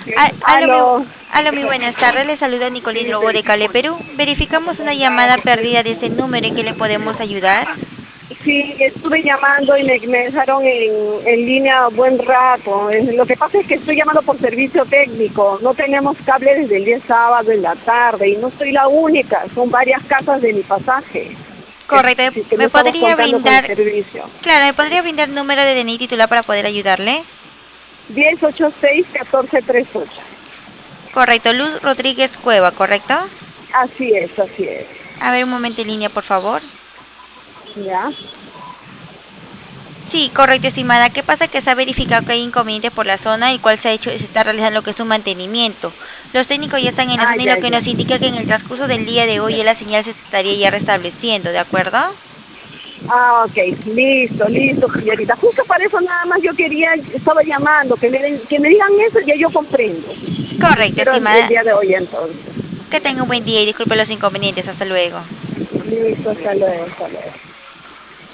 Aló, Aló. muy buenas tardes. Le saluda Nicolín Sí, Lobo de Cale, Perú. Verificamos una llamada perdida de ese número en que le podemos ayudar. sí, estuve llamando y me dejaron en línea buen rato. Lo que pasa es que estoy llamando por servicio técnico. No tenemos cable desde el día sábado en la tarde y no soy la única. Son varias casas de mi pasaje. Correcto. Que no ¿Me estamos podría contando con el brindar, servicio. claro, me podría brindar número de DNI titular para poder ayudarle? 1086-1438. Correcto. Luz Rodríguez Cueva, ¿correcto? Así es, así es. A ver, un momento en línea, por favor. ¿Ya? Sí, correcto, estimada. ¿Qué pasa? Que se ha verificado que hay inconvenientes por la zona, el cual se está realizando lo que es un mantenimiento. Los técnicos ya están en la Ah, zona y ya, lo que ya. nos indica que en el transcurso del día de hoy ya la señal se estaría ya restableciendo, ¿de acuerdo? Ah, ok, listo, listo, señorita. Justo para eso nada más yo quería, estaba llamando, que me digan eso, ya yo comprendo. Correcto, Espero el estimada. día de hoy entonces. Que tenga un buen día y disculpe los inconvenientes. Hasta luego. Listo, hasta luego, hasta luego.